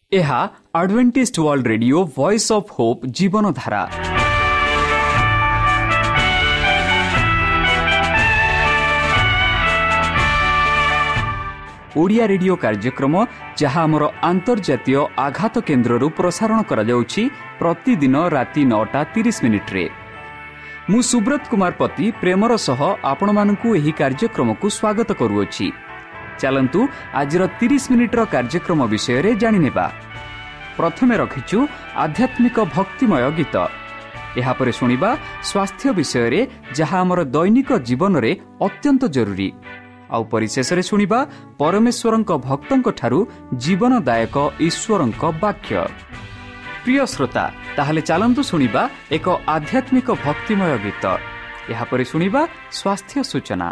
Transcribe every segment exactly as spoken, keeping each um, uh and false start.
ଏହା Adventist world radio voice of hope ଜୀବନ ଧାରା। ଓଡ଼ିଆ ରେଡିଓ କାର୍ଯ୍ୟକ୍ରମ ଯାହା ଆମର ଆନ୍ତର୍ଜାତୀୟ ଆଘାତ କେନ୍ଦ୍ରରୁ ପ୍ରସାରଣ କରାଯାଉଛି ପ୍ରତିଦିନ ରାତି ନଅଟା ତିରିଶ ମିନିଟ୍ରେ। ମୁଁ ସୁବ୍ରତ କୁମାର ପତି ପ୍ରେମର ସହ ଆପଣମାନଙ୍କୁ ଏହି କାର୍ଯ୍ୟକ୍ରମକୁ ସ୍ୱାଗତ କରୁଅଛି। ଚାଲନ୍ତୁ ଆଜିର ତିରିଶ ମିନିଟ୍ର କାର୍ଯ୍ୟକ୍ରମ ବିଷୟରେ ଜାଣିନେବା। ପ୍ରଥମେ ରଖିଛୁ ଆଧ୍ୟାତ୍ମିକ ଭକ୍ତିମୟ ଗୀତ। ଏହାପରେ ଶୁଣିବା ସ୍ୱାସ୍ଥ୍ୟ ବିଷୟରେ ଯାହା ଆମର ଦୈନିକ ଜୀବନରେ ଅତ୍ୟନ୍ତ ଜରୁରୀ। ଆଉ ପରିଶେଷରେ ଶୁଣିବା ପରମେଶ୍ୱରଙ୍କ ଭକ୍ତଙ୍କଠାରୁ ଜୀବନଦାୟକ ଈଶ୍ୱରଙ୍କ ବାକ୍ୟ। ପ୍ରିୟ ଶ୍ରୋତା, ତାହେଲେ ଚାଲନ୍ତୁ ଶୁଣିବା ଏକ ଆଧ୍ୟାତ୍ମିକ ଭକ୍ତିମୟ ଗୀତ। ଏହାପରେ ଶୁଣିବା ସ୍ୱାସ୍ଥ୍ୟ ସୂଚନା।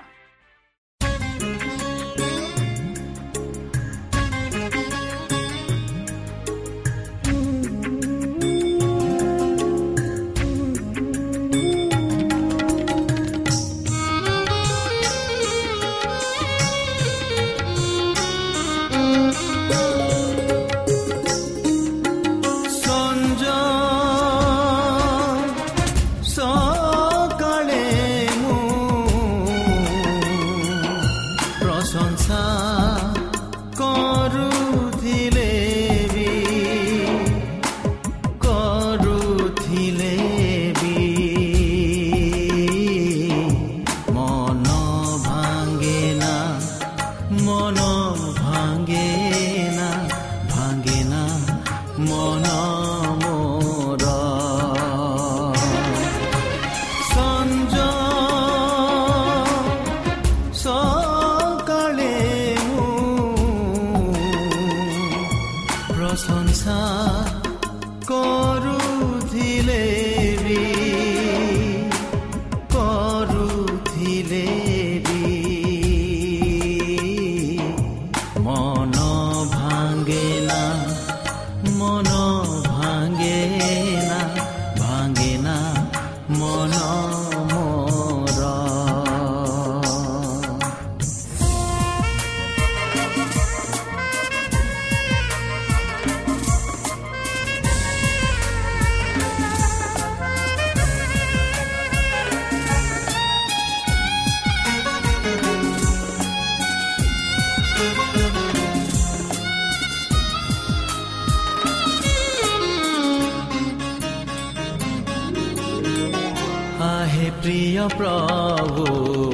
প্রিয় প্রভু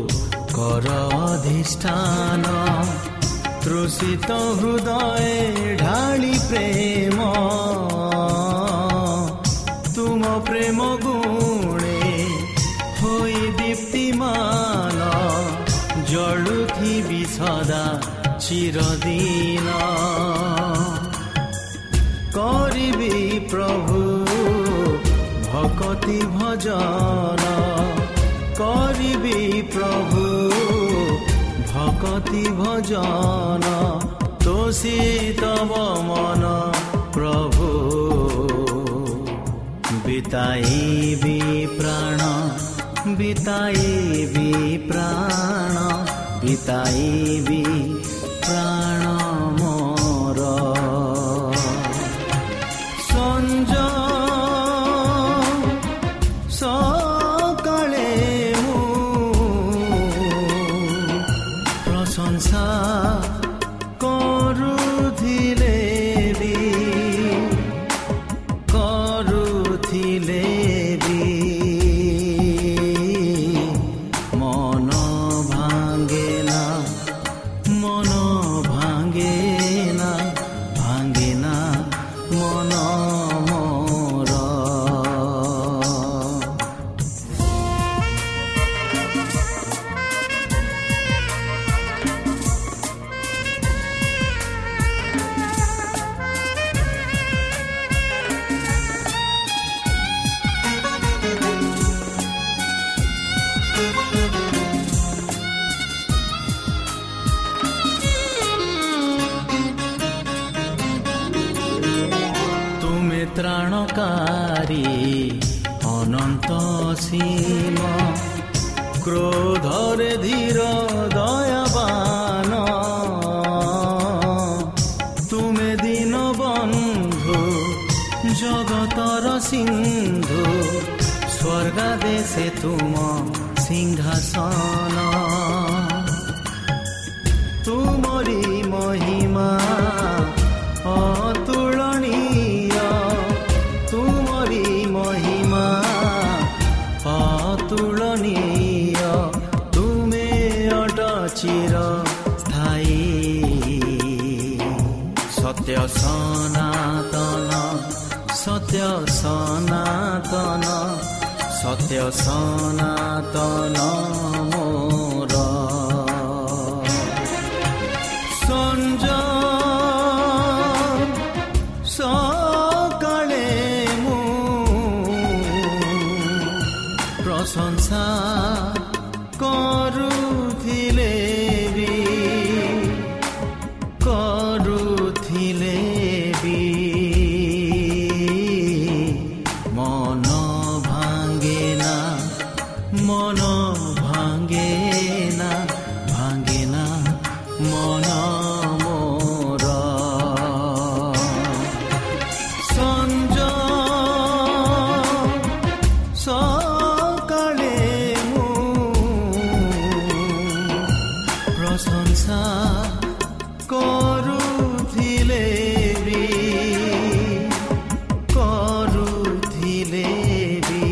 কর অধিষ্ঠান, তৃষিত হৃদয়ে ঢালি প্রেম, তুম প্রেম গুণে হই দীপ্তিমান, জলুথিবি সদা চিরদিন। করিবি প্রভু ভকতি ভজন, করিবি প্রভু ভকতি ভজন, তোষি তব মন প্রভু, বিতাইবি প্রাণ, বিতাইবি প্রাণ, বিতাইবি প্রাণ মোর। সঞ্জ সকালে মু প্রশংসা করুথিলে বি, করুথিলে বি মন ভাঙ্গে না, মন ভাঙ্গে না, ভাঙ্গে না মন মোর। তুমে ত্রাণকারী অনন্ত সীম, ক্রোধরে ধীর দয়াবান, তুমে দীন বন্ধু জগতৰ সিন্ধু স্বৰ্গাদেশে তুম সিংহাসন তুমরি মহিমা অতুলনীয় তুমরি মহিমা অতুলনীয় তুমে অট চির স্থায়ী সত্য সনাতন সত্য সনাতন সত্য সনাতন মোর সঞ্জম সকালে মু প্রশংসা করুথিলে বি করুথিলে বি মন ভাঙে না মন ভাঙে না ভাঙে না মন মোর সঞ্জম সকালে মু প্রশংসা করুথিলে বি করুথিলে বি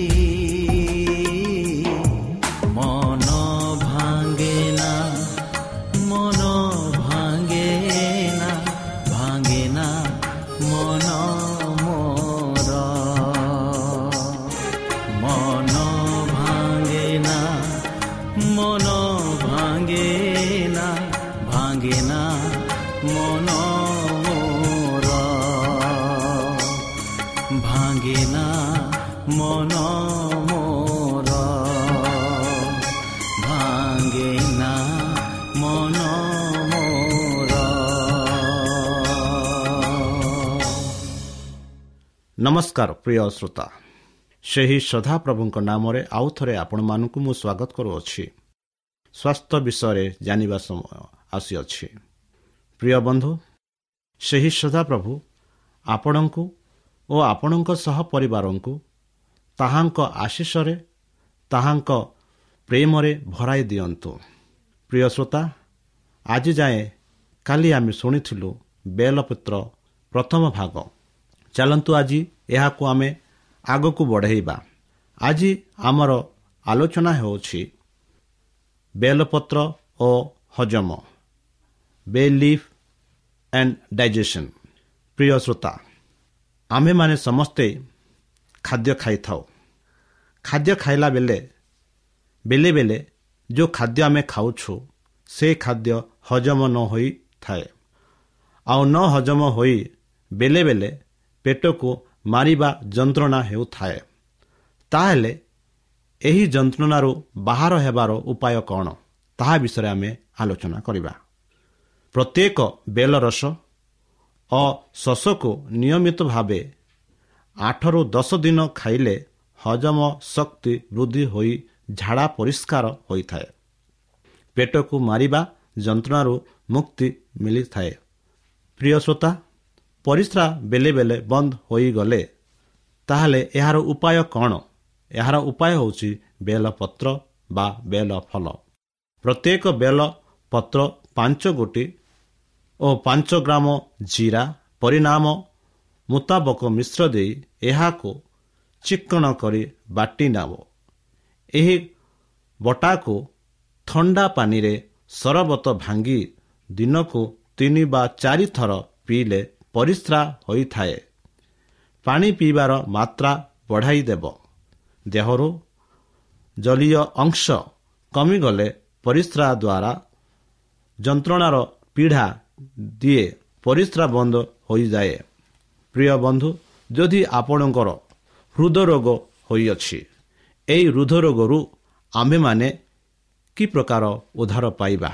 মন ভাঙে না মন ভাঙে না ভাঙে না মন মোর মন ভাঙে না মন ভাঙে না ভাঙে না মন মোর ভাঙে না মন মোর ভাঙে না মন মোর। ନମସ୍କାର ପ୍ରିୟ ଶ୍ରୋତା, ସେହି ସଦାପ୍ରଭୁଙ୍କ ନାମରେ ଆଉ ଥରେ ଆପଣମାନଙ୍କୁ ମୁଁ ସ୍ୱାଗତ କରୁଅଛି। ସ୍ୱାସ୍ଥ୍ୟ ବିଷୟରେ ଜାଣିବା ସମୟ ଆସିଅଛି। ପ୍ରିୟ ବନ୍ଧୁ, ସେହି ସଦାପ୍ରଭୁ ଆପଣଙ୍କୁ ଓ ଆପଣଙ୍କ ସହ ପରିବାରଙ୍କୁ ତାହାଙ୍କ ଆଶୀଷରେ ତାହାଙ୍କ ପ୍ରେମରେ ଭରାଇ ଦିଅନ୍ତୁ। ପ୍ରିୟ ଶ୍ରୋତା, ଆଜି ଯାଏଁ କାଲି ଆମେ ଶୁଣିଥିଲୁ ବେଲପତ୍ର ପ୍ରଥମ ଭାଗ। ଚାଲନ୍ତୁ ଆଜି ଏହାକୁ ଆମେ ଆଗକୁ ବଢ଼ାଇବା। ଆଜି ଆମର ଆଲୋଚନା ହେଉଛି ବେଲପତ୍ର ଓ ହଜମ, ବେ ଲିଫ୍ ଆଣ୍ଡ ଡାଇଜେସନ୍। ପ୍ରିୟ ଶ୍ରୋତା, ଆମ୍ଭେମାନେ ସମସ୍ତେ ଖାଦ୍ୟ ଖାଇଥାଉ। ଖାଦ୍ୟ ଖାଇଲା ବେଳେ ବେଳେ ବେଳେ ଯେଉଁ ଖାଦ୍ୟ ଆମେ ଖାଉଛୁ ସେ ଖାଦ୍ୟ ହଜମ ନ ହୋଇଥାଏ, ଆଉ ନ ହଜମ ହୋଇ ବେଳେ ବେଳେ ପେଟକୁ ମାରିବା ଯନ୍ତ୍ରଣା ହେଉଥାଏ। ତାହେଲେ ଏହି ଯନ୍ତ୍ରଣାରୁ ବାହାର ହେବାର ଉପାୟ କ'ଣ, ତାହା ବିଷୟରେ ଆମେ ଆଲୋଚନା କରିବା। ପ୍ରତ୍ୟେକ ବେଲରସ ଓ ଶସକୁ ନିୟମିତ ଭାବେ ଆଠରୁ ଦଶ ଦିନ ଖାଇଲେ ହଜମ ଶକ୍ତି ବୃଦ୍ଧି ହୋଇ ଝାଡ଼ା ପରିଷ୍କାର ହୋଇଥାଏ। ପେଟକୁ ମାରିବା ଯନ୍ତ୍ରଣାରୁ ମୁକ୍ତି ମିଳିଥାଏ। ପ୍ରିୟ ଶ୍ରୋତା, ପରିସ୍ରା ବେଳେ ବେଳେ ବନ୍ଦ ହୋଇଗଲେ ତାହେଲେ ଏହାର ଉପାୟ କ'ଣ? ଏହାର ଉପାୟ ହେଉଛି ବେଲପତ୍ର ବା ବେଲ ଫଳ। ପ୍ରତ୍ୟେକ ବେଲ ପତ୍ର ପାଞ୍ଚ ଗୋଟି ଓ ପାଞ୍ଚ ଗ୍ରାମ ଜିରା ପରିମାଣ ମୁତାବକ ମିଶ୍ର ଦେଇ ଏହାକୁ ଚିକ୍କଣ କରି ବାଟି ନେବ। ଏହି ବଟାକୁ ଥଣ୍ଡା ପାଣିରେ ସରବତ ଭାଙ୍ଗି ଦିନକୁ ତିନି ବା ଚାରି ଥର ପିଇଲେ ପରିସ୍ରା ହୋଇଥାଏ। ପାଣି ପିଇବାର ମାତ୍ରା ବଢ଼ାଇ ଦେବ। ଦେହରୁ ଜଳୀୟ ଅଂଶ କମିଗଲେ ପରିସ୍ରା ଦ୍ୱାରା ଯନ୍ତ୍ରଣାର ପୀଡ଼ା ଦିଏ ପରିସ୍ରା ବନ୍ଦ ହୋଇଯାଏ। ପ୍ରିୟ ବନ୍ଧୁ, ଯଦି ଆପଣଙ୍କର ହୃଦରୋଗ ହୋଇଅଛି, ଏହି ହୃଦରୋଗରୁ ଆମ୍ଭେମାନେ କି ପ୍ରକାର ଉଦ୍ଧାର ପାଇବା?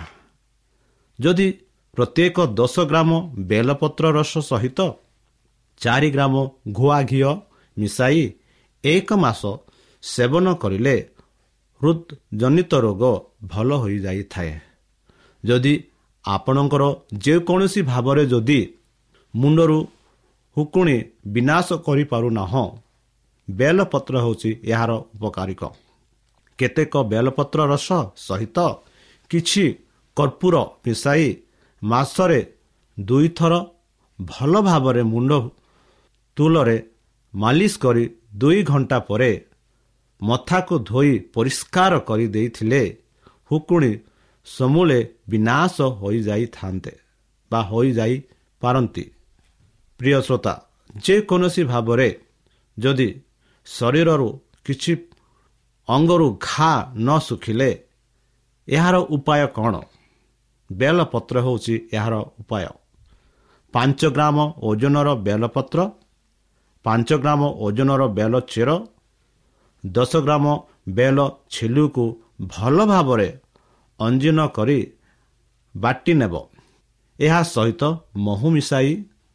ଯଦି ପ୍ରତ୍ୟେକ ଦଶ ଗ୍ରାମ ବେଲପତ୍ର ରସ ସହିତ ଚାରି ଗ୍ରାମ ଗୁଆ ଘିଅ ମିଶାଇ ଏକ ମାସ ସେବନ କରିଲେ ହୃଦଜନିତ ରୋଗ ଭଲ ହୋଇଯାଇଥାଏ। ଯଦି ଆପଣଙ୍କର ଯେକୌଣସି ଭାବରେ ଯଦି ମୁଣ୍ଡରୁ ହୁକୁଣି ବିନାଶ କରିପାରୁନାହଁ। ବେଲପତ୍ର ହେଉଛି ଏହାର ଉପକାରିକ। କେତେକ ବେଲପତ୍ର ରସ ସହିତ କିଛି କର୍ପୂର ମିଶାଇ ମାସରେ ଦୁଇଥର ଭଲ ଭାବରେ ମୁଣ୍ଡ ତୁଲରେ ମାଲିସ କରି ଦୁଇ ଘଣ୍ଟା ପରେ ମଥାକୁ ଧୋଇ ପରିଷ୍କାର କରିଦେଇଥିଲେ ହୁକୁଣି ସମୂଳେ ବିନାଶ ହୋଇଯାଇଥାନ୍ତେ ବା ହୋଇଯାଇପାରନ୍ତି। ପ୍ରିୟ ଶ୍ରୋତା, ଯେକୌଣସି ଭାବରେ ଯଦି ଶରୀରରୁ କିଛି ଅଙ୍ଗରୁ ଘା ନ ଶୁଖିଲେ ଏହାର ଉପାୟ କ'ଣ? ବେଲପତ୍ର ହେଉଛି ଏହାର ଉପାୟ। ପାଞ୍ଚ ଗ୍ରାମ ଓଜନର ବେଲପତ୍ର, ପାଞ୍ଚ ଗ୍ରାମ ଓଜନର ବେଲ ଚେର, ଦଶ ଗ୍ରାମ ବେଲ ଛେଲୁକୁ ଭଲ ଭାବରେ ଅଞ୍ଜିନ କରି ବାଟି ନେବ। ଏହା ସହିତ ମହୁ ମିଶାଇ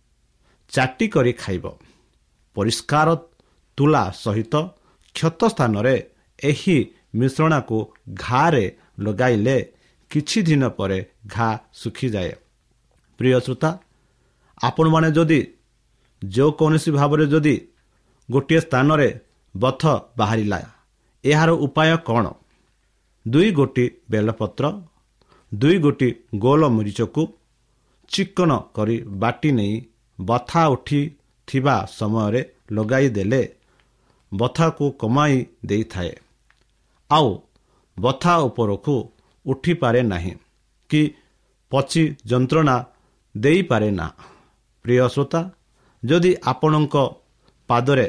ଚାଟି କରି ଖାଇବ। ପରିଷ୍କାର ତୁଳା ସହିତ କ୍ଷତ ସ୍ଥାନରେ ଏହି ମିଶ୍ରଣକୁ ଘାରେ ଲଗାଇଲେ କିଛି ଦିନ ପରେ ଘା ଶୁଖିଯାଏ। ପ୍ରିୟ ଶ୍ରୋତା, ଆପଣମାନେ ଯଦି ଯେକୌଣସି ଭାବରେ ଯଦି ଗୋଟିଏ ସ୍ଥାନରେ ବଥ ବାହାରିଲା, ଏହାର ଉପାୟ କ'ଣ? ଦୁଇ ଗୋଟି ବେଲପତ୍ର, ଦୁଇ ଗୋଟି ଗୋଲ ମରିଚକୁ ଚିକଣ କରି ବାଟି ନେଇ ବଥା ଉଠିଥିବା ସମୟରେ ଲଗାଇଦେଲେ ବଥାକୁ କମାଇ ଦେଇଥାଏ। ଆଉ ବଥା ଉପରକୁ ଉଠିପାରେ ନାହିଁ କି ପଚି ଯନ୍ତ୍ରଣା ଦେଇପାରେ ନା। ପ୍ରିୟ ଶ୍ରୋତା, ଯଦି ଆପଣଙ୍କ ପାଦରେ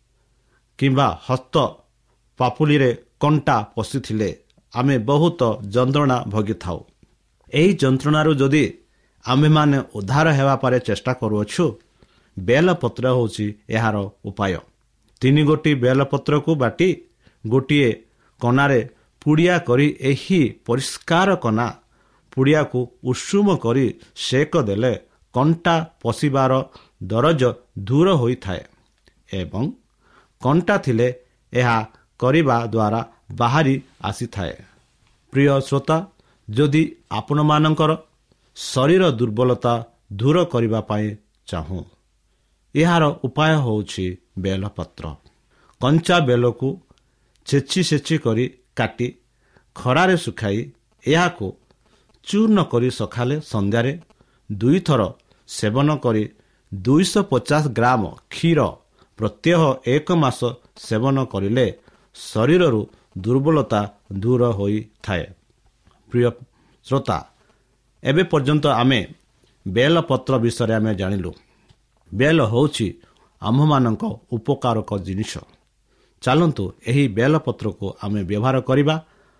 କିମ୍ବା ହସ୍ତ ପାପୁଲିରେ କଣ୍ଟା ପଶିଥିଲେ ଆମେ ବହୁତ ଯନ୍ତ୍ରଣା ଭୋଗିଥାଉ। ଏହି ଯନ୍ତ୍ରଣାରୁ ଯଦି ଆମ୍ଭେମାନେ ଉଦ୍ଧାର ହେବା ପରେ ଚେଷ୍ଟା କରୁଅଛୁ, ବେଲପତ୍ର ହେଉଛି ଏହାର ଉପାୟ। ତିନି ଗୋଟି ବେଲପତ୍ରକୁ ବାଟି ଗୋଟିଏ କନାରେ ପୁଡ଼ିଆ କରି ଏହି ପରିଷ୍କାର କନା ପୁଡ଼ିଆକୁ ଉଷୁମ କରି ସେକ ଦେଲେ କଣ୍ଟା ପଶିବାର ଦରଜ ଦୂର ହୋଇଥାଏ ଏବଂ କଣ୍ଟା ଥିଲେ ଏହା କରିବା ଦ୍ୱାରା ବାହାରି ଆସିଥାଏ। ପ୍ରିୟ ଶ୍ରୋତା, ଯଦି ଆପଣମାନଙ୍କର ଶରୀର ଦୁର୍ବଳତା ଦୂର କରିବା ପାଇଁ ଚାହୁଁ, ଏହାର ଉପାୟ ହେଉଛି ବେଲପତ୍ର। କଞ୍ଚା ବେଲକୁ ଛେଚି ଛେଚି କରି କାଟି ଖରାରେ ଶୁଖାଇ ଏହାକୁ ଚୂର୍ଣ୍ଣ କରି ସକାଳେ ସନ୍ଧ୍ୟାରେ ଦୁଇଥର ସେବନ କରି ଦୁଇଶହ ପଚାଶ ଗ୍ରାମ କ୍ଷୀର ପ୍ରତ୍ୟହ ଏକ ମାସ ସେବନ କରିଲେ ଶରୀରରୁ ଦୁର୍ବଳତା ଦୂର ହୋଇଥାଏ। ପ୍ରିୟ ଶ୍ରୋତା, ଏବେ ପର୍ଯ୍ୟନ୍ତ ଆମେ ବେଲପତ୍ର ବିଷୟରେ ଆମେ ଜାଣିଲୁ। ବେଲ ହେଉଛି ଆମ୍ଭମାନଙ୍କ ଉପକାରକ ଜିନିଷ। ଚାଲନ୍ତୁ ଏହି ବେଲପତ୍ରକୁ ଆମେ ବ୍ୟବହାର କରିବା,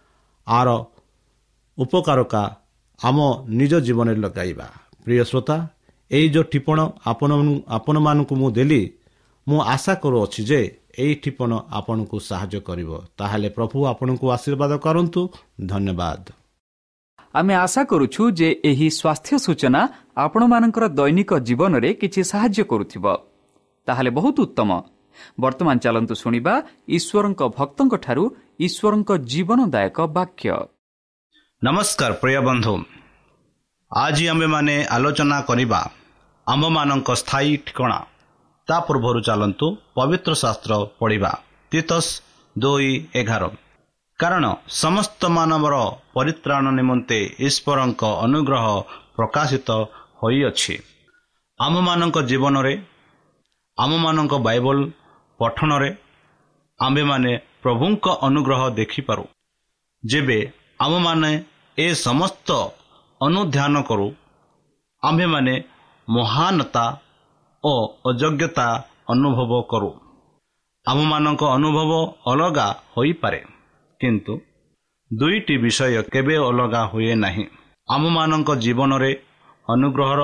ଆର ଉପକାରକା ଆମ ନିଜ ଜୀବନରେ ଲଗାଇବା। ପ୍ରିୟ ଶ୍ରୋତା, ଏହି ଯେଉଁ ଟିପଣ ଆପଣ ଆପଣମାନଙ୍କୁ ମୁଁ ଦେଲି, ମୁଁ ଆଶା କରୁଅଛି ଯେ ଏହି ଟିପଣ ଆପଣଙ୍କୁ ସାହାଯ୍ୟ କରିବ। ତାହେଲେ ପ୍ରଭୁ ଆପଣଙ୍କୁ ଆଶୀର୍ବାଦ କରନ୍ତୁ। ଧନ୍ୟବାଦ। ଆମେ ଆଶା କରୁଛୁ ଯେ ଏହି ସ୍ୱାସ୍ଥ୍ୟ ସୂଚନା ଆପଣମାନଙ୍କର ଦୈନିକ ଜୀବନରେ କିଛି ସାହାଯ୍ୟ କରୁଥିବ। ତାହେଲେ ବହୁତ ଉତ୍ତମ। ବର୍ତ୍ତମାନ ଚାଲନ୍ତୁ ଶୁଣିବା ଈଶ୍ୱରଙ୍କ ଭକ୍ତଙ୍କଠାରୁ ଈଶ୍ୱରଙ୍କ ଜୀବନଦାୟକ ବାକ୍ୟ। ନମସ୍କାର ପ୍ରିୟ ବନ୍ଧୁ, ଆଜି ଆମ୍ଭେମାନେ ଆଲୋଚନା କରିବା ଆମ୍ଭମାନଙ୍କ ସ୍ଥାୟୀ ଠିକଣା। ତା ପୂର୍ବରୁ ଚାଲନ୍ତୁ ପବିତ୍ର ଶାସ୍ତ୍ର ପଢ଼ିବା। ତିତସ୍ ଦୁଇ ଏଗାର। କାରଣ ସମସ୍ତ ମାନବର ପରିତ୍ରାଣ ନିମନ୍ତେ ଈଶ୍ୱରଙ୍କ ଅନୁଗ୍ରହ ପ୍ରକାଶିତ ହୋଇଅଛି। ଆମମାନଙ୍କ ଜୀବନରେ, ଆମମାନଙ୍କ ବାଇବଲ ପଠନରେ ଆମ୍ଭେମାନେ ପ୍ରଭୁଙ୍କ ଅନୁଗ୍ରହ ଦେଖିପାରୁ। ଯେବେ ଆମମାନେ ଏ ସମସ୍ତ ଅନୁଧ୍ୟାନ କରୁ, ଆମ୍ଭେମାନେ ମହାନତା ଓ ଅଯୋଗ୍ୟତା ଅନୁଭବ କରୁ। ଆମମାନଙ୍କ ଅନୁଭବ ଅଲଗା ହୋଇପାରେ, କିନ୍ତୁ ଦୁଇଟି ବିଷୟ କେବେ ଅଲଗା ହୁଏ ନାହିଁ। ଆମମାନଙ୍କ ଜୀବନରେ ଅନୁଗ୍ରହର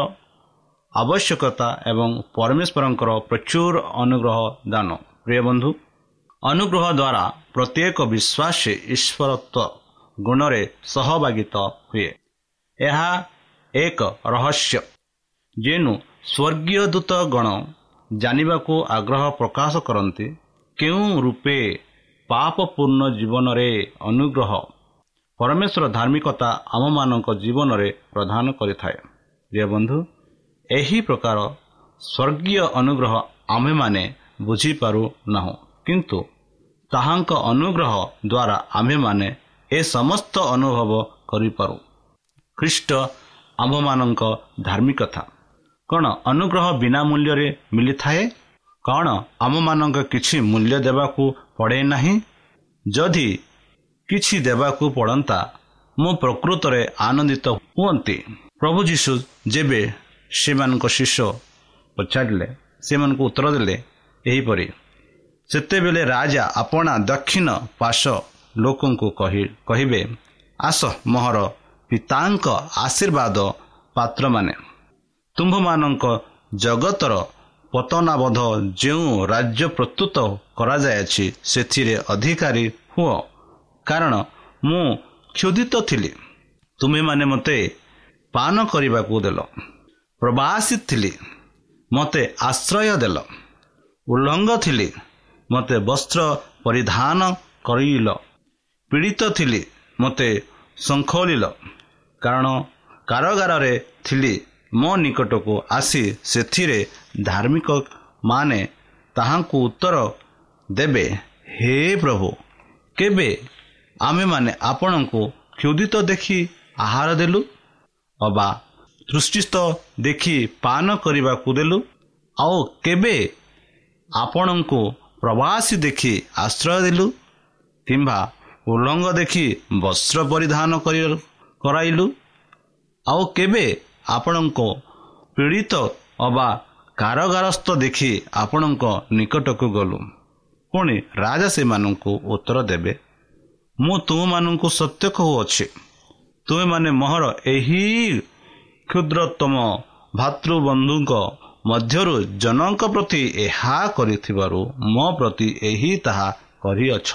ଆବଶ୍ୟକତା ଏବଂ ପରମେଶ୍ୱରଙ୍କର ପ୍ରଚୁର ଅନୁଗ୍ରହ ଦାନ। ପ୍ରିୟ ବନ୍ଧୁ, ଅନୁଗ୍ରହ ଦ୍ୱାରା ପ୍ରତ୍ୟେକ ବିଶ୍ୱାସୀ ଈଶ୍ୱରତ୍ୱ ଗୁଣରେ ସହଭାଗିତ ହୁଏ। ଏହା ଏକ ରହସ୍ୟ ଯେନୁ ସ୍ୱର୍ଗୀୟ ଦୂତଗଣ ଜାଣିବାକୁ ଆଗ୍ରହ ପ୍ରକାଶ କରନ୍ତି, କେଉଁ ରୂପେ ପାପପୂର୍ଣ୍ଣ ଜୀବନରେ ଅନୁଗ୍ରହ ପରମେଶ୍ୱର ଧାର୍ମିକତା ଆମମାନଙ୍କ ଜୀବନରେ ପ୍ରଦାନ କରିଥାଏ। ପ୍ରିୟ ବନ୍ଧୁ, ଏହି ପ୍ରକାର ସ୍ୱର୍ଗୀୟ ଅନୁଗ୍ରହ ଆମ୍ଭେମାନେ ବୁଝିପାରୁନାହୁଁ, କିନ୍ତୁ ତାହାଙ୍କ ଅନୁଗ୍ରହ ଦ୍ୱାରା ଆମ୍ଭେମାନେ ଏ ସମସ୍ତ ଅନୁଭବ କରିପାରୁ। ଖ୍ରୀଷ୍ଟ ଆମ୍ଭମାନଙ୍କ ଧାର୍ମିକତା କ'ଣ ଅନୁଗ୍ରହ ବିନା ମୂଲ୍ୟରେ ମିଳିଥାଏ? କ'ଣ ଆମମାନଙ୍କ କିଛି ମୂଲ୍ୟ ଦେବାକୁ ପଡ଼େ ନାହିଁ? ଯଦି କିଛି ଦେବାକୁ ପଡ଼ନ୍ତା ମୁଁ ପ୍ରକୃତରେ ଆନନ୍ଦିତ ହୁଅନ୍ତି। ପ୍ରଭୁ ଯୀଶୁ ଯେବେ ସେମାନଙ୍କ ଶିଷ୍ୟ ପଚାରିଲେ, ସେମାନଙ୍କୁ ଉତ୍ତର ଦେଲେ ଏହିପରି, ସେତେବେଳେ ରାଜା ଆପଣା ଦକ୍ଷିଣ ପାର୍ଶ୍ୱ ଲୋକଙ୍କୁ କହି କହିବେ ଆସ ମୋହର ପିତାଙ୍କ ଆଶୀର୍ବାଦ ପାତ୍ରମାନେ, ତୁମ୍ଭମାନଙ୍କ ଜଗତର ପତନାବଧ ଯେଉଁ ରାଜ୍ୟ ପ୍ରସ୍ତୁତ କରାଯାଇଅଛି ସେଥିରେ ଅଧିକାରୀ ହୁଅ। କାରଣ ମୁଁ କ୍ଷୁଧିତ ଥିଲି, ତୁମେମାନେ ମୋତେ ପାନ କରିବାକୁ ଦେଲ, ପ୍ରବାସୀ ଥିଲି, ମୋତେ ଆଶ୍ରୟ ଦେଲ, ଉଲ୍ଲଙ୍ଘ ଥିଲି, ମୋତେ ବସ୍ତ୍ର ପରିଧାନ କରିଲ, ପୀଡ଼ିତ ଥିଲି, ମୋତେ ଶଙ୍ଖୋଳିଲ, କାରଣ କାରାଗାରରେ ଥିଲି, ମୋ ନିକଟକୁ ଆସି ସେଥିରେ ଧାର୍ମିକମାନେ ତାହାଙ୍କୁ ଉତ୍ତର ଦେବେ, ହେ ପ୍ରଭୁ, କେବେ ଆମେମାନେ ଆପଣଙ୍କୁ କ୍ଷୁଧିତ ଦେଖି ଆହାର ଦେଲୁ ଅବା ତୃଷ୍ଟିସ୍ଥ ଦେଖି ପାନ କରିବାକୁ ଦେଲୁ? ଆଉ କେବେ ଆପଣଙ୍କୁ ପ୍ରବାସୀ ଦେଖି ଆଶ୍ରୟ ଦେଲୁ କିମ୍ବା ଉଲ୍ଲଙ୍ଘ ଦେଖି ବସ୍ତ୍ର ପରିଧାନ କରାଇଲୁ? ଆଉ କେବେ ଆପଣଙ୍କୁ ପୀଡ଼ିତ ଅବା କାରାଗାରସ୍ଥ ଦେଖି ଆପଣଙ୍କ ନିକଟକୁ ଗଲୁ? ପୁଣି ରାଜା ସେମାନଙ୍କୁ ଉତ୍ତର ଦେବେ, ମୁଁ ତୁମମାନଙ୍କୁ ସତ୍ୟ କହୁଅଛି, ତୁମେମାନେ ମୋହର ଏହି କ୍ଷୁଦ୍ରତମ ଭାତୃବନ୍ଧୁଙ୍କ ମଧ୍ୟରୁ ଜଣଙ୍କ ପ୍ରତି ଏହା କରିଥିବାରୁ ମୋ ପ୍ରତି ଏହି ତାହା କରିଅଛ।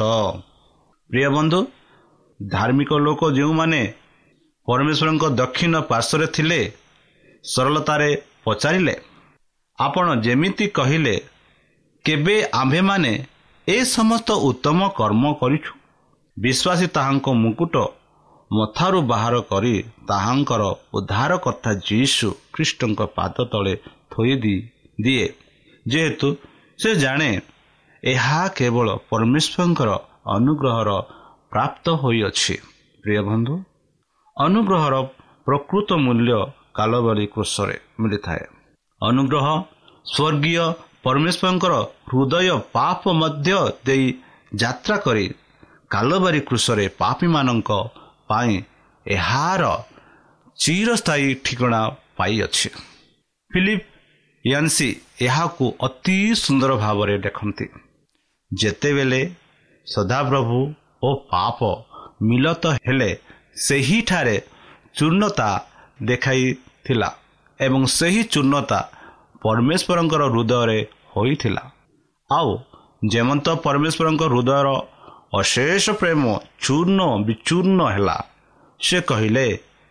ପ୍ରିୟ ବନ୍ଧୁ, ଧାର୍ମିକ ଲୋକ ଯେଉଁମାନେ ପରମେଶ୍ୱରଙ୍କ ଦକ୍ଷିଣ ପାର୍ଶ୍ୱରେ ଥିଲେ ସରଳତାରେ ପଚାରିଲେ, ଆପଣ ଯେମିତି କହିଲେ, କେବେ ଆମ୍ଭେମାନେ ଏ ସମସ୍ତ ଉତ୍ତମ କର୍ମ କରିଛୁ? ବିଶ୍ୱାସୀ ତାହାଙ୍କ ମୁକୁଟ ମଥାରୁ ବାହାର କରି ତାହାଙ୍କର ଉଦ୍ଧାରକର୍ତ୍ତା ଯୀଶୁ ଖ୍ରୀଷ୍ଟଙ୍କ ପାଦ ତଳେ ଥୋଇ ଦିଏ, ଯେହେତୁ ସେ ଜାଣେ ଏହା କେବଳ ପରମେଶ୍ୱରଙ୍କର ଅନୁଗ୍ରହର ପ୍ରାପ୍ତ ହୋଇଅଛି। ପ୍ରିୟ ବନ୍ଧୁ, ଅନୁଗ୍ରହର ପ୍ରକୃତ ମୂଲ୍ୟ କାଲବାରୀ କ୍ରୁଶରେ ମିଳିଥାଏ। ଅନୁଗ୍ରହ ସ୍ୱର୍ଗୀୟ ପରମେଶ୍ୱରଙ୍କର ହୃଦୟ ପାପ ମଧ୍ୟ ଦେଇ ଯାତ୍ରା କରି କାଲବାରୀ କ୍ରୁଶରେ ପାପୀମାନଙ୍କ ପାଇଁ ଏହାର ଚିରସ୍ଥାୟୀ ଠିକଣା ପାଇଅଛି। ଫିଲିପ ୟାନ୍ସି ଏହାକୁ ଅତି ସୁନ୍ଦର ଭାବରେ ଲେଖନ୍ତି, ଯେତେବେଳେ ସଦାପ୍ରଭୁ ଓ ପାପ ମିଳିତ ହେଲେ ସେହିଠାରେ ଚୂର୍ଣ୍ଣତା ଦେଖାଇଥିଲା ଏବଂ ସେହି ଚୂର୍ଣ୍ଣତା ପରମେଶ୍ୱରଙ୍କର ହୃଦୟରେ ହୋଇଥିଲା। ଆଉ ଯେମନ୍ତ ପରମେଶ୍ୱରଙ୍କ ହୃଦୟର ଅଶେଷ ପ୍ରେମ ଚୂର୍ଣ୍ଣ ବିଚୂର୍ଣ୍ଣ ହେଲା, ସେ କହିଲେ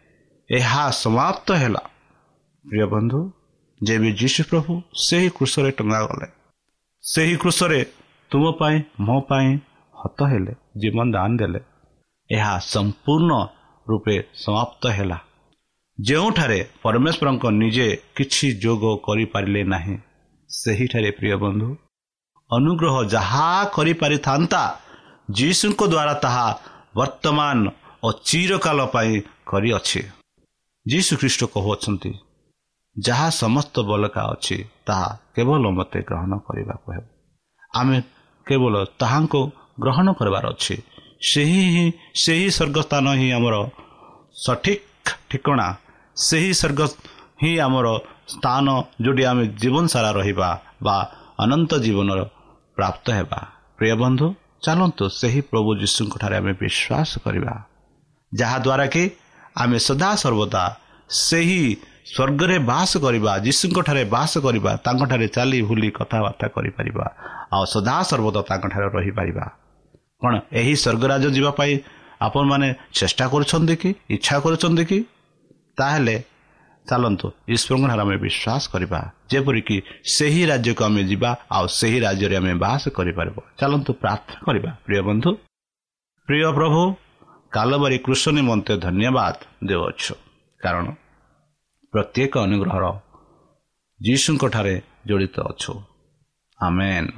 ଏହା ସମାପ୍ତ ହେଲା। ପ୍ରିୟ ବନ୍ଧୁ, ଯେବେ ଯୀଶୁ ପ୍ରଭୁ ସେହି କୃଷରେ ଟଙ୍ଗା ଗଲେ, ସେହି କୃଷରେ ତୁମ ପାଇଁ ମୋ ପାଇଁ ହତ ହେଲେ, ଜୀବନ ଦାନ ଦେଲେ, ଏହା ସମ୍ପୂର୍ଣ୍ଣ ରୂପେ ସମାପ୍ତ ହେଲା। ଯେଉଁଠାରେ ପରମେଶ୍ୱରଙ୍କ ନିଜେ କିଛି ଯୋଗ କରିପାରିଲେ ନାହିଁ, ସେହିଠାରେ ପ୍ରିୟ ବନ୍ଧୁ ଅନୁଗ୍ରହ ଯାହା କରିପାରିଥାନ୍ତା ଯୀଶୁଙ୍କ ଦ୍ୱାରା ତାହା ବର୍ତ୍ତମାନ ଓ ଚିରକାଳ ପାଇଁ କରିଅଛି। ଯୀଶୁ ଖ୍ରୀଷ୍ଟ କହୁଅଛନ୍ତି, ଯାହା ସମସ୍ତ ବଲକା ଅଛି ତାହା କେବଳ ମୋତେ ଗ୍ରହଣ କରିବାକୁ ହେବ। ଆମେ କେବଳ ତାହାଙ୍କୁ ଗ୍ରହଣ କରିବାର ଅଛି। ସେହି ହିଁ ସେହି ସ୍ୱର୍ଗସ୍ଥାନ ହିଁ ଆମର ସଠିକ୍ ଠିକଣା, ସେହି ସ୍ୱର୍ଗ ହିଁ ଆମର ସ୍ଥାନ ଯେଉଁଠି ଆମେ ଜୀବନ ସାରା ରହିବା ବା ଅନନ୍ତ ଜୀବନର ପ୍ରାପ୍ତ ହେବା। ପ୍ରିୟ ବନ୍ଧୁ, ଚାଲନ୍ତୁ ସେହି ପ୍ରଭୁ ଯୀଶୁଙ୍କଠାରେ ଆମେ ବିଶ୍ୱାସ କରିବା, ଯାହାଦ୍ୱାରା କି ଆମେ ସଦାସର୍ବଦା ସେହି ସ୍ୱର୍ଗରେ ବାସ କରିବା, ଯୀଶୁଙ୍କଠାରେ ବାସ କରିବା, ତାଙ୍କଠାରେ ଚାଲି ଭୁଲି କଥାବାର୍ତ୍ତା କରିପାରିବା ଆଉ ସଦାସର୍ବଦା ତାଙ୍କଠାରେ ରହିପାରିବା। କ'ଣ ଏହି ସ୍ୱର୍ଗରାଜ ଯିବା ପାଇଁ ଆପଣମାନେ ଚେଷ୍ଟା କରୁଛନ୍ତି କି, ଇଚ୍ଛା କରୁଛନ୍ତି କି? ତାହେଲେ ଚାଲନ୍ତୁ ଈଶ୍ୱରଙ୍କଠାରେ ଆମେ ବିଶ୍ୱାସ କରିବା, ଯେପରିକି ସେହି ରାଜ୍ୟକୁ ଆମେ ଯିବା ଆଉ ସେହି ରାଜ୍ୟରେ ଆମେ ବାସ କରିପାରିବ। ଚାଲନ୍ତୁ ପ୍ରାର୍ଥନା କରିବା। ପ୍ରିୟ ବନ୍ଧୁ, ପ୍ରିୟ ପ୍ରଭୁ, କାଲବାରୀ କୃଷ ନିମନ୍ତେ ଧନ୍ୟବାଦ ଦେଉଅଛୁ, କାରଣ ପ୍ରତ୍ୟେକ ଅନୁଗ୍ରହର ଯୀଶୁଙ୍କଠାରେ ଜଡ଼ିତ ଅଛୁ। ଆମେନ୍।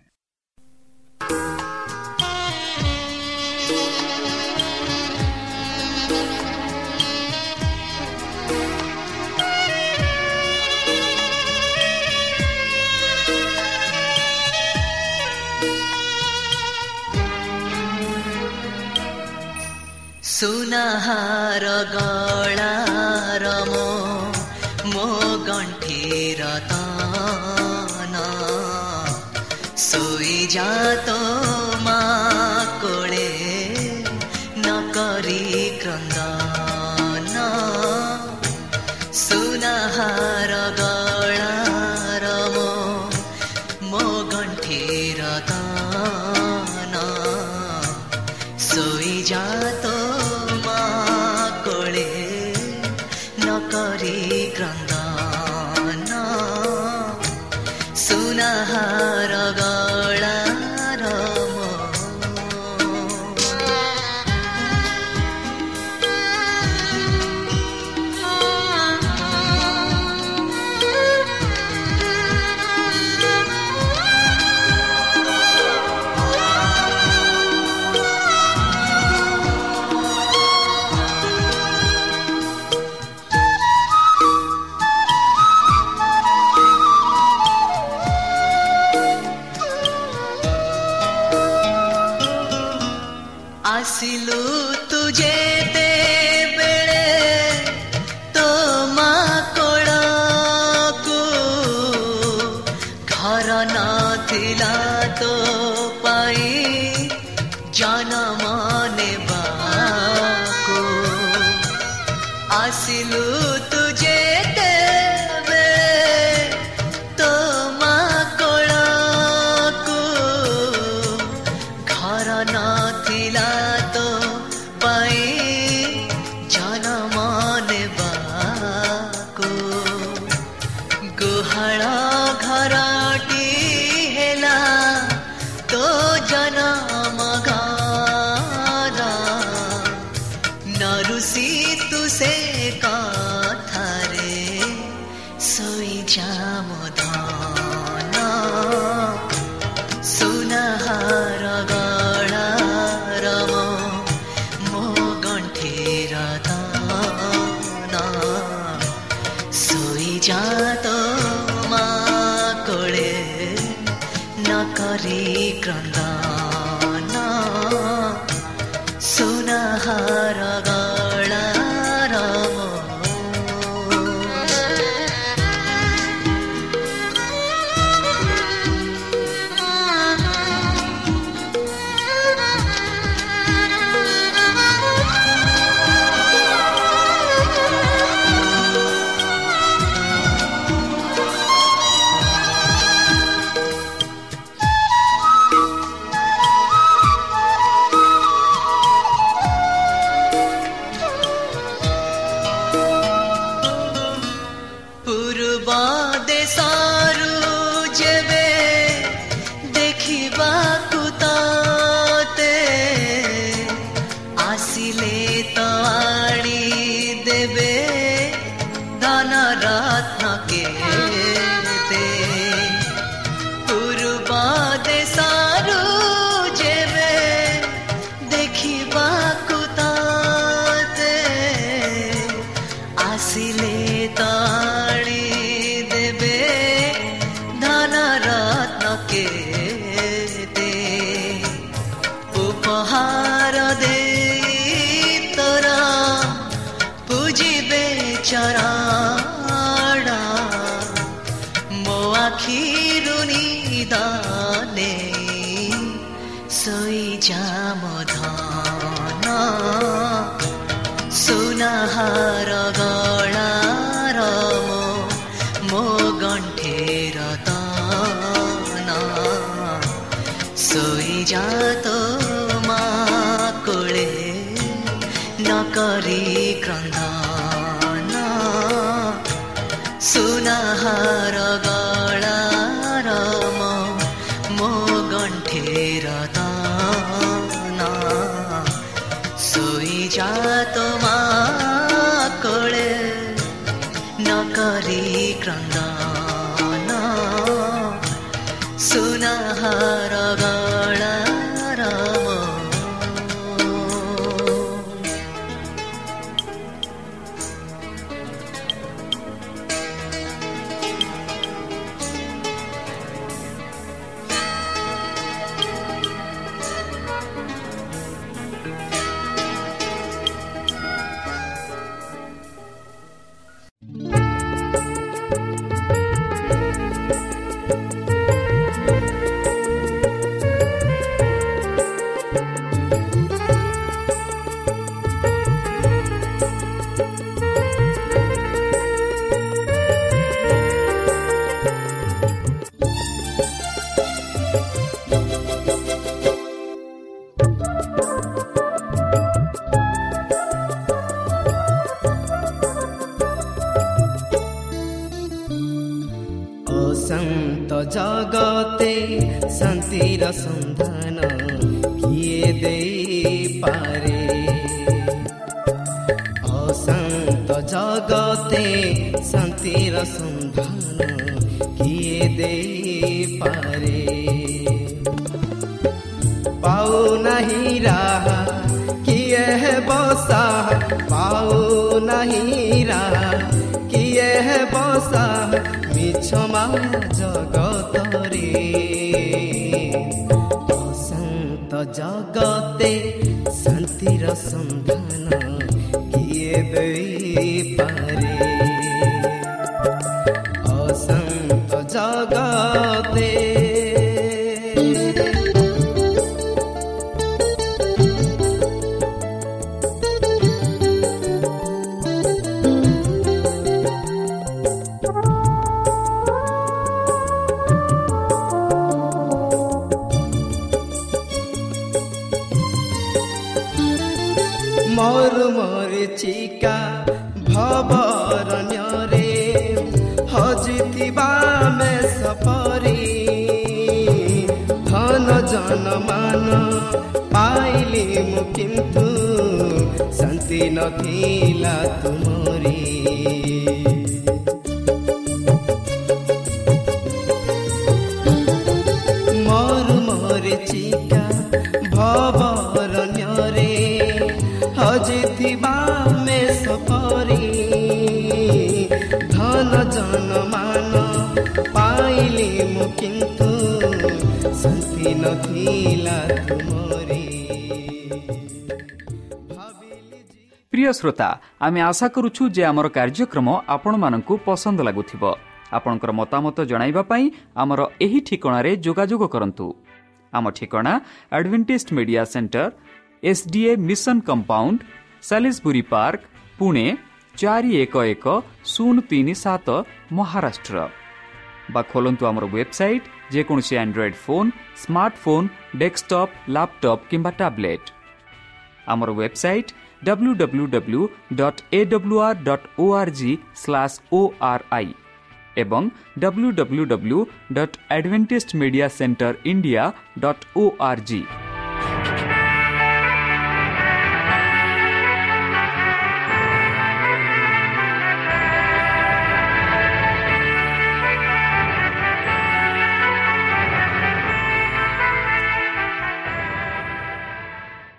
ସୁନାହାର ଗଳାର ମୋ ମୋ ଗଣ୍ଠିର ତାନ ଶୋଇଯା ତୋ ମା କୋଳେ ନ କରି କ୍ରନ୍ଦନ। ସୁନାହାର ଗଳାର ମୋ ମୋ ଗଣ୍ଠିର ତାନ ଶୋଇଯା ତୋ କ୍ରନ୍ଦନ। ସୁନାହାର ଗଳାର ମୋ ଆସିଲୁ ତୁ ଯେତେବେଳେ ତୋ ମା କୋଳକୁ ଘର ନଥିଲା ତୋ ପାଇଁ ଜନମ ନେବାକୁ। ଆସିଲୁ ତୁ ଯେତେବେଳେ ତୋ ମା କୋଳକୁ ଘର ନଥିଲା ଗୁହାଳ ଘରଟି ହେଲା ତୋ ଜନମ ଘର। ନରୁଷି ତୁ ସେ କଥାରେ ଶୋଇଯା ମୋ ଧନ। ସୁନାହାର ଗଳାର ମୋ ମୋ ଗଣ୍ଠିର ତାନ ଶୋଇଯା ତୋ ମା କୋଳେ ନ କରି କ୍ରନ୍ଦନ। ସୁନାହାର ଗଳାର ମୋ ଚରଣ ମୋ ଆଖିରୁ ନିଦାନେ ଶୋଇଯା ମୋ ଧନ। ସୁନାହାର ଗଳାର ମୋ ମୋ ଗଣ୍ଠିର ତାନ ଶୋଇଯା ତୋ ମା କୋଳେ ନ କରି କ୍ରନ୍ଦନ। ସୁନାହାର ଗଳାର ମୋ ମୋ ଗଣ୍ଠିର ତାନ ଶୋଇଯା ତୋ ମା କୋଳେ ନ କରି କ୍ରନ୍ଦନ। सुनाहार गलार जगते शांतिर सन्धान किए दे पारे अशांत जगते शांतिर सन्धान किए दे पारे पाऊ नहीं रहा किए है बसा पाऊ नहीं रहा किए है बसा मिछमा जगतरे अशांत जगते शांतिर सन्धान किए दे पारे अशांत जगते मोर मरीचिका भवरण्यरे हजिथिबा में सपरी धन जन मान पाइली मु किंतु शांति नथिला तुमरी मोर मरीचिका भवरण्यरे हजिथिबा में सपरी धन जन मान पाइली मु किंतु शांति नथिला तुमरी। प्रिय श्रोता आमे आशा करूछु जे आमर कार्यक्रम आपण मानकु पसंद लागुथिबो। आपणकर मतामत जणाइबा पई आमर एही ठिकाणारे जोगाजोग करंतु। आम ठिकाणा Adventist media centre SDA mission compound Salisbury park Pune चार एक एक शून्य तीन सात महाराष्ट्र बा खोलंतु आमर वेबसाइट जेकोसी android phone smartphone desktop laptop किंबा टैबलेट आमर website W W W dot A W R dot O R G slash O R I एवं W W W dot Adventist media centre India dot O R जी।